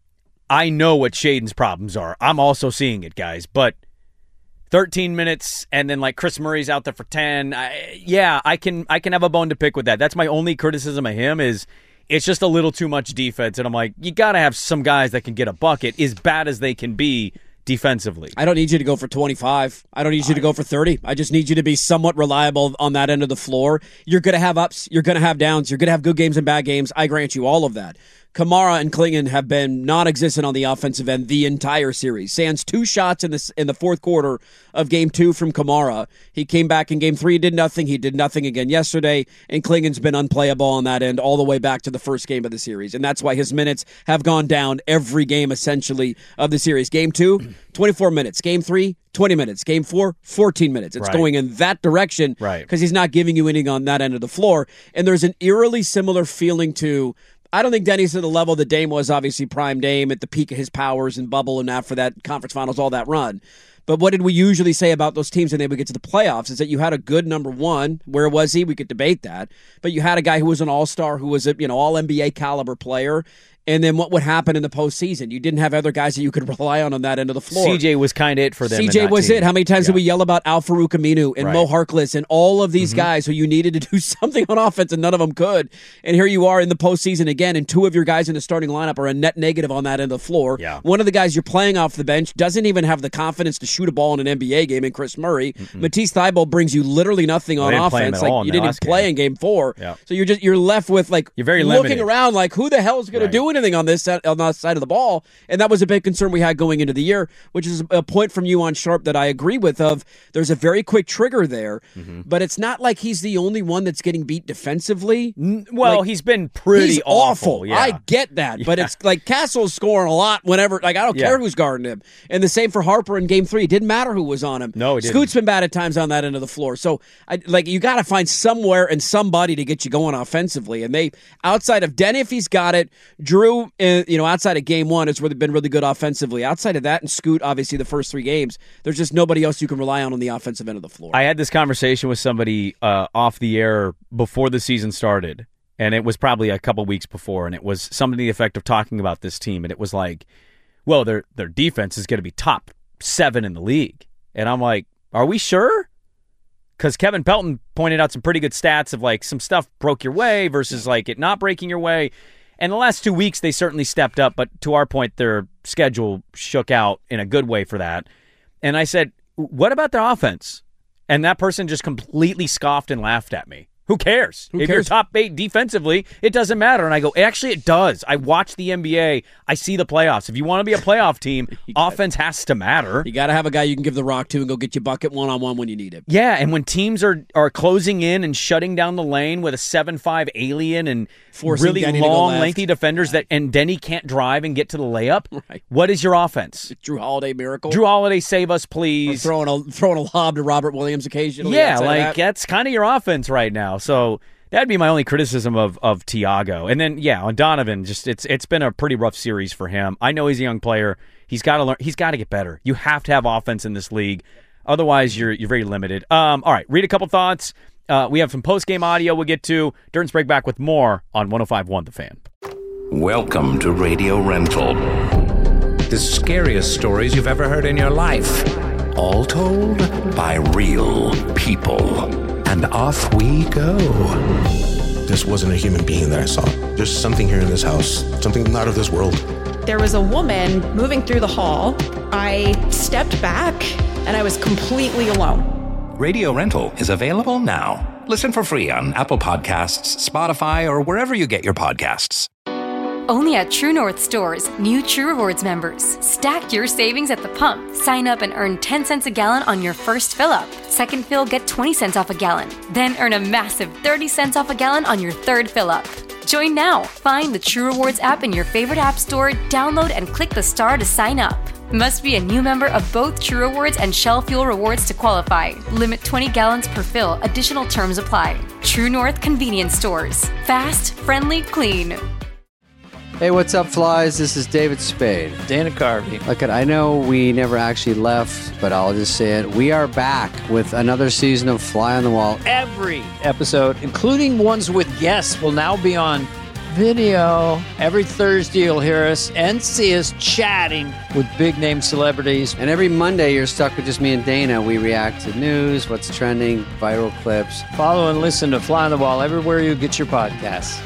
I know what Shaedon's problems are. I'm also seeing it, guys. But thirteen minutes, and then like Chris Murray's out there for ten. I, yeah, I can I can have a bone to pick with that. That's my only criticism of him is it's just a little too much defense. And I'm like, you got to have some guys that can get a bucket, as bad as they can be defensively. I don't need you to go for twenty-five. I don't need you to go for thirty. I just need you to be somewhat reliable on that end of the floor. You're going to have ups. You're going to have downs. You're going to have good games and bad games. I grant you all of that. Kamara and Clingan have been non-existent on the offensive end the entire series. Sans two shots in the in the fourth quarter of game two from Kamara. He came back in game three, did nothing. He did nothing again yesterday, and Clingan's been unplayable on that end all the way back to the first game of the series, and that's why his minutes have gone down every game essentially of the series. Game two, twenty-four minutes. Game three, twenty minutes. Game four, fourteen minutes. It's right. going in that direction because right. he's not giving you anything on that end of the floor, and there's an eerily similar feeling to I don't think Denny's at the level that Dame was, obviously prime Dame at the peak of his powers and bubble and after that conference finals, all that run. But what did we usually say about those teams when they would get to the playoffs is that you had a good number one. Where was he? We could debate that. But you had a guy who was an all-star, who was a you know all N B A caliber player. And then what would happen in the postseason? You didn't have other guys that you could rely on on that end of the floor. C J was kind of it for them. C J was team. it. How many times yeah. did we yell about Al Farouk Aminu and right. Mo Harkless and all of these mm-hmm. guys who you needed to do something on offense and none of them could? And here you are in the postseason again, and two of your guys in the starting lineup are a net negative on that end of the floor. Yeah. One of the guys you're playing off the bench doesn't even have the confidence to shoot a ball in an N B A game in Chris Murray. Mm-mm. Matisse Thybulle brings you literally nothing well, on offense. Like you didn't even play game. in game four. Yeah. So you're just you're left with like you're very looking limited. around like who the hell is going right. to do anything on this on that side of the ball? And that was a big concern we had going into the year, which is a point from you on Sharp that I agree with of there's a very quick trigger there, mm-hmm. but it's not like he's the only one that's getting beat defensively. Well, like, he's been pretty he's awful. awful. Yeah. I get that, yeah. but it's like Castle's scoring a lot whenever, like I don't yeah. care who's guarding him. And the same for Harper in game three. It didn't matter who was on him. No, it didn't. Scoot's been bad at times on that end of the floor. So I, like you got to find somewhere and somebody to get you going offensively. And they, outside of Denny, if he's got it, Drew, uh, you know, outside of game one, has really been really good offensively. Outside of that, and Scoot, obviously, the first three games, there's just nobody else you can rely on on the offensive end of the floor. I had this conversation with somebody uh, off the air before the season started, and it was probably a couple weeks before, and it was something to the effect of talking about this team, and it was like, well, their their defense is going to be top seven in the league. And I'm like, are we sure? Because Kevin Pelton pointed out some pretty good stats of like some stuff broke your way versus like it not breaking your way. And the last two weeks, they certainly stepped up, but to our point, their schedule shook out in a good way for that. And I said, what about their offense? And that person just completely scoffed and laughed at me. Who cares? Who if cares? you're top eight defensively, it doesn't matter. And I go, actually, it does. I watch the N B A. I see the playoffs. If you want to be a playoff team, offense has to matter. You got to have a guy you can give the rock to and go get you bucket one-on-one when you need it. Yeah, and when teams are, are closing in and shutting down the lane with a seven five alien and Forcing really Denny to go long, left. lengthy defenders, that and Denny can't drive and get to the layup, Right. what is your offense? Drew Holiday miracle. Drew Holiday, save us, Or please. throwing a throwing a lob to Robert Williams occasionally. Yeah, outside of like that. that's kind of your offense right now. So that'd be my only criticism of of Tiago. And then yeah, on Donovan, just it's it's been a pretty rough series for him. I know he's a young player. He's got to learn. He's got to get better. You have to have offense in this league, otherwise you're you're very limited. Um, all right, read a couple thoughts. Uh, we have some post game audio we'll get to. Durden Sprague back with more on one oh five point one The Fan. Welcome to Radio Rental. The scariest stories you've ever heard in your life. All told by real people. And off we go. This wasn't a human being that I saw. There's something here in this house, something not of this world. There was a woman moving through the hall. I stepped back and I was completely alone. Radio Rental is available now. Listen for free on Apple Podcasts, Spotify, or wherever you get your podcasts. Only at True North stores, new True Rewards members. Stack your savings at the pump. Sign up and earn ten cents a gallon on your first fill up. Second fill, get twenty cents off a gallon. Then earn a massive thirty cents off a gallon on your third fill up. Join now. Find the True Rewards app in your favorite app store, download and click the star to sign up. Must be a new member of both True Rewards and Shell Fuel Rewards to qualify. Limit twenty gallons per fill. Additional terms apply. True North Convenience Stores. Fast, friendly, clean. Hey, what's up, flies? This is David Spade. Dana Carvey. Look, I know we never actually left, but I'll just say it. We are back with another season of Fly on the Wall. Every episode, including ones with guests, will now be on video. Every Thursday, you'll hear us and see us chatting with big-name celebrities. And every Monday, you're stuck with just me and Dana. We react to news, what's trending, viral clips. Follow and listen to Fly on the Wall everywhere you get your podcasts.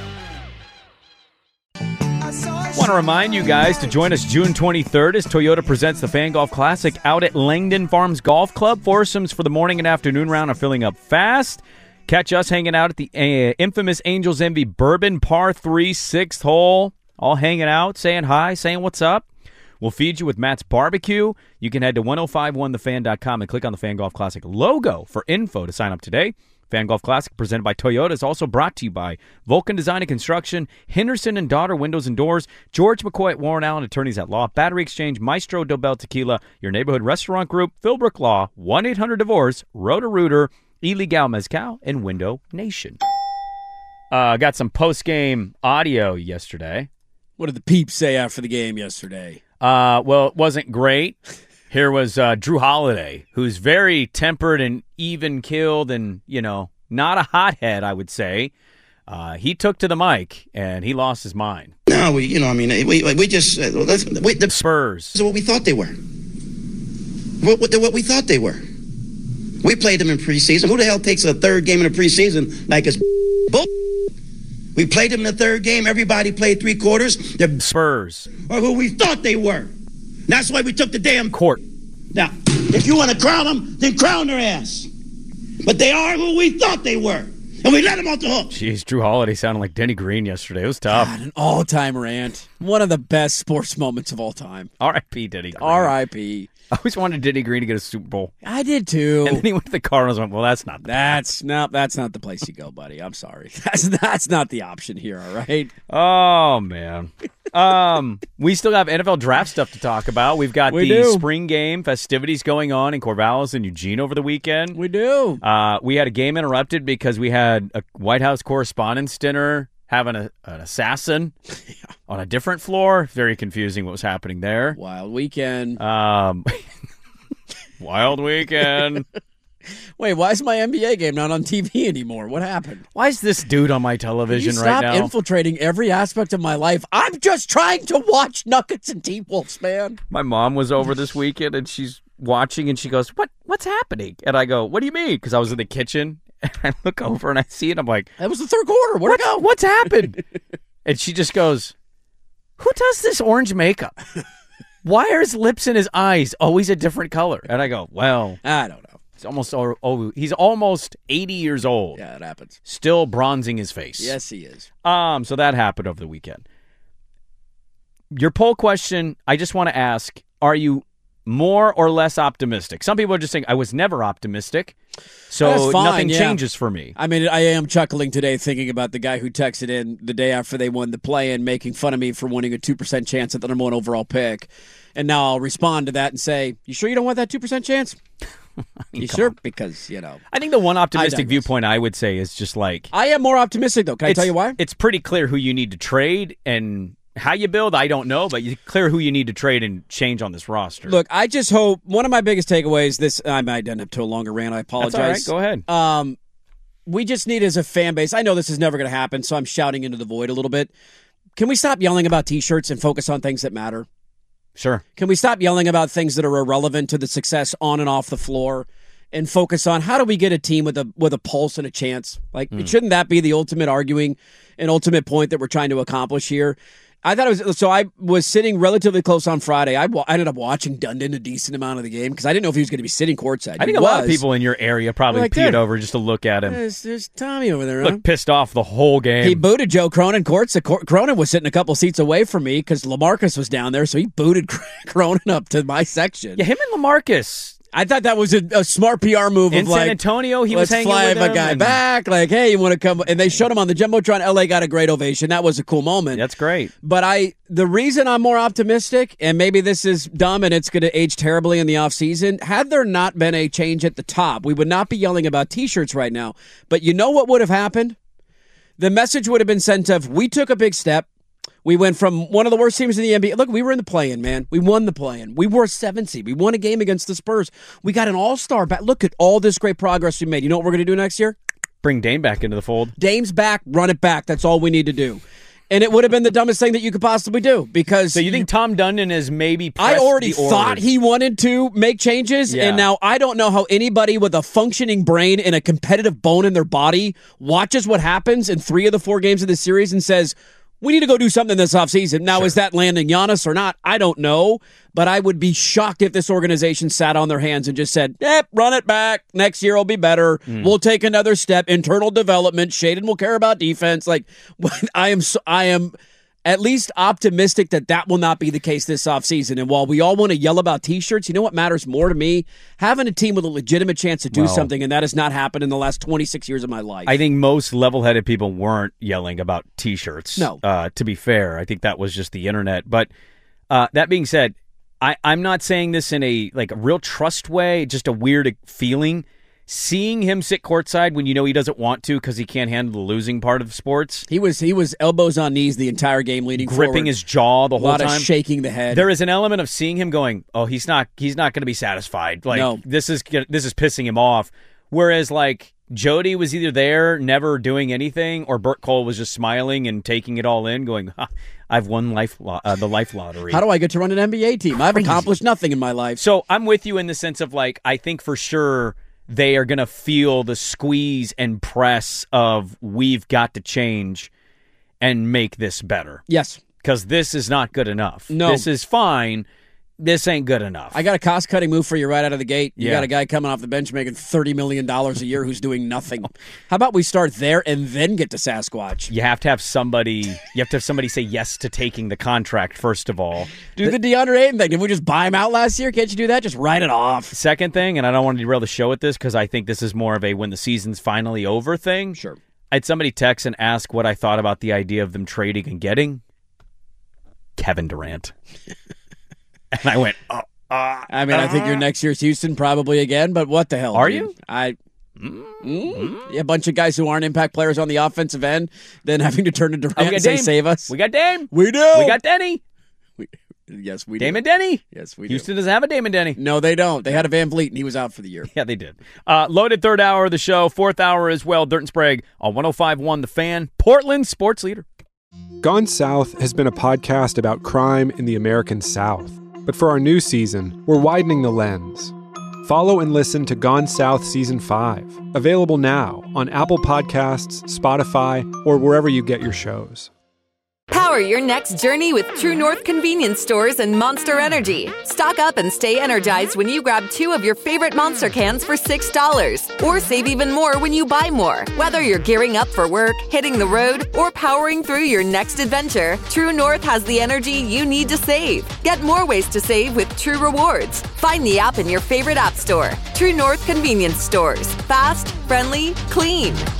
Want to remind you guys to join us June twenty-third as Toyota presents the Fan Golf Classic out at Langdon Farms Golf Club. Foursomes for the morning and afternoon round are filling up fast. Catch us hanging out at the uh, infamous Angels Envy Bourbon Par three, sixth hole. All hanging out, saying hi, saying what's up. We'll feed you with Matt's Barbecue. You can head to ten fifty-one the fan dot com and click on the Fan Golf Classic logo for info to sign up today. Fan Golf Classic, presented by Toyota, is also brought to you by Vulcan Design and Construction, Henderson and Daughter Windows and Doors, George McCoy at Warren Allen Attorneys at Law, Battery Exchange, Maestro Dobel Tequila, your neighborhood restaurant group, Philbrook Law, one eight hundred divorce, Roto-Rooter, Illegal Mezcal, and Window Nation. Uh, got some post-game audio yesterday. What did the peeps say after the game yesterday? Uh, well, it wasn't great. Here was uh, Drew Holiday, who's very tempered and even-keeled and, you know, not a hothead, I would say. Uh, he took to the mic, and he lost his mind. No, we, you know, I mean, we we just uh, let's, we, the Spurs. Is what we thought they were. What, what, what we thought they were. We played them in preseason. Who the hell takes a third game in the preseason like it's bull? We played them in the third game. Everybody played three quarters. The Spurs. Or who we thought they were. That's why we took the damn court. Now, if you want to crown them, then crown their ass. But they are who we thought they were. And we let them off the hook. Jeez, Drew Holiday sounded like Denny Green yesterday. It was tough. God, an all-time rant. One of the best sports moments of all time. R I P Denny Green. R I P I always wanted Denny Green to get a Super Bowl. I did too. And then he went to the Cardinals and went, well, that's not the That's no, that's not the place you go, buddy. I'm sorry. That's that's not the option here, all right? Oh, man. um, we still have N F L draft stuff to talk about. We've got We the do. spring game festivities going on in Corvallis and Eugene over the weekend. We do. Uh, we had a game interrupted because we had a White House Correspondents' Dinner having a, an assassin yeah. on a different floor. Very confusing what was happening there. Wild weekend. Um, wild weekend. Wait, why is my N B A game not on T V anymore? What happened? Why is this dude on my television you right stop now? infiltrating every aspect of my life. I'm just trying to watch Nuggets and T-Wolves, man. My mom was over this weekend, and she's watching, and she goes, "What? What's happening?" And I go, "What do you mean?" Because I was in the kitchen, and I look over, and I see it. I'm like, that was the third quarter. Where'd it go? What's happened? And she just goes, "Who does this orange makeup? Why are his lips and his eyes always a different color?" And I go, "Well, I don't know. He's almost oh, he's almost eighty years old. Yeah, it happens. Still bronzing his face. Yes, he is. Um, so that happened over the weekend. Your poll question, I just want to ask, are you more or less optimistic? Some people are just saying, I was never optimistic, so That's fine, nothing yeah. changes for me. I mean, I am chuckling today thinking about the guy who texted in the day after they won the play-in, making fun of me for winning a two percent chance at the number one overall pick. And now I'll respond to that and say, you sure you don't want that two percent chance? You sure? Because, you know. I think the one optimistic viewpoint I would say is just like... I am more optimistic, though. Can I tell you why? It's pretty clear who you need to trade, and how you build, I don't know, but it's clear who you need to trade and change on this roster. Look, I just hope... One of my biggest takeaways, this... I might end up to a longer rant. I apologize. That's all right. Go ahead. Um, we just need, as a fan base... I know this is never going to happen, so I'm shouting into the void a little bit. Can we stop yelling about T-shirts and focus on things that matter? Sure. Can we stop yelling about things that are irrelevant to the success on and off the floor and focus on how do we get a team with a with a pulse and a chance? Like, Mm. shouldn't that be the ultimate arguing and ultimate point that we're trying to accomplish here? I thought it was, so I was sitting relatively close on Friday. I, wa- I ended up watching Dundon a decent amount of the game because I didn't know if he was going to be sitting courtside. I think He a lot of was. people in your area probably Like, peed dude, over just to look at him. There's, there's Tommy over there. Huh? Looked pissed off the whole game. He booted Joe Cronin courts. Cronin was sitting a couple seats away from me because LaMarcus was down there, so he booted Cronin up to my section. Yeah, him and LaMarcus. I thought that was a, a smart P R move. In of like, San Antonio, he was let's hanging fly with a him guy and- back. Like, hey, you want to come? And they showed him on the Jumbotron. L A got a great ovation. That was a cool moment. That's great. But I, the reason I'm more optimistic, and maybe this is dumb and it's going to age terribly in the offseason, had there not been a change at the top, we would not be yelling about T-shirts right now. But you know what would have happened? The message would have been sent of, we took a big step. We went from one of the worst teams in the N B A. Look, we were in the play-in, man. We won the play-in. We were a seven seed. We won a game against the Spurs. We got an all-star back. Look at all this great progress we made. You know what we're going to do next year? Bring Dame back into the fold. Dame's back. Run it back. That's all we need to do. And it would have been the dumbest thing that you could possibly do because... So you think Tom Dundon is maybe I pressed already the order? thought he wanted to make changes, Yeah. and now I don't know how anybody with a functioning brain and a competitive bone in their body watches what happens in three of the four games of the series and says... We need to go do something this offseason. Now, Sure. is that landing Giannis or not? I don't know. But I would be shocked if this organization sat on their hands and just said, yep, run it back. Next year will be better. Mm. We'll take another step. Internal development. Shaden will care about defense. Like, I am so, I am at least optimistic that that will not be the case this offseason. And while we all want to yell about T-shirts, you know what matters more to me? Having a team with a legitimate chance to do Well, something, and that has not happened in the last twenty-six years of my life. I think most level-headed people weren't yelling about T-shirts. No. Uh, to be fair, I think that was just the internet. But uh, that being said, I, I'm not saying this in a like a real trust way, just a weird feeling. Seeing him sit courtside when you know he doesn't want to because he can't handle the losing part of sports. He was he was elbows on knees the entire game, leaning gripping forward. his jaw the a whole lot time, of shaking the head. There is an element of seeing him going, "Oh, he's not he's not going to be satisfied. Like No. this is this is pissing him off." Whereas, like, Jody was either there, never doing anything, or Burt Cole was just smiling and taking it all in, going, ha, I've won life lo- uh, the life lottery. How do I get to run an N B A team? I've accomplished nothing in my life. So I'm with you in the sense of, like, I think for sure they are going to feel the squeeze and press of we've got to change and make this better. Yes. Because this is not good enough. No. This is fine. This ain't good enough. I got a cost-cutting move for you right out of the gate. You Yeah. got a guy coming off the bench making thirty million dollars a year who's doing nothing. How about we start there and then get to Sasquatch? You have to have somebody. You have to have somebody say yes to taking the contract first of all. Do the DeAndre Ayton thing. Did we just buy him out last year? Can't you do that? Just write it off. Second thing, and I don't want to derail the show with this because I think this is more of a when the season's finally over thing. Sure. I had somebody text and ask what I thought about the idea of them trading and getting Kevin Durant, and I went, oh. Uh, I mean, I think your next year's Houston probably again, but what the hell? Are dude? you? I. Mm, yeah, a bunch of guys who aren't impact players on the offensive end, then having to turn to Durant Oh, we got and say, Dame. save us. We got Dame. We do. We got Denny. We, yes, we Dame do. and Denny. Yes, we Houston do. doesn't have a Dame and Denny. No, they don't. They had a Van Vliet, and he was out for the year. Yeah, they did. Uh, loaded third hour of the show. Fourth hour as well. Dirt and Sprague on one oh five point one The Fan. Portland sports leader. Gone South has been a podcast about crime in the American South. But for our new season, we're widening the lens. Follow and listen to Gone South Season five, available now on Apple Podcasts, Spotify, or wherever you get your shows. Power your next journey with True North convenience stores and Monster Energy. Stock up and stay energized when you grab two of your favorite Monster cans for six dollars. Or save even more when you buy more. Whether you're gearing up for work, hitting the road, or powering through your next adventure, True North has the energy you need to save. Get more ways to save with True Rewards. Find the app in your favorite app store. True North convenience stores. Fast, friendly, clean.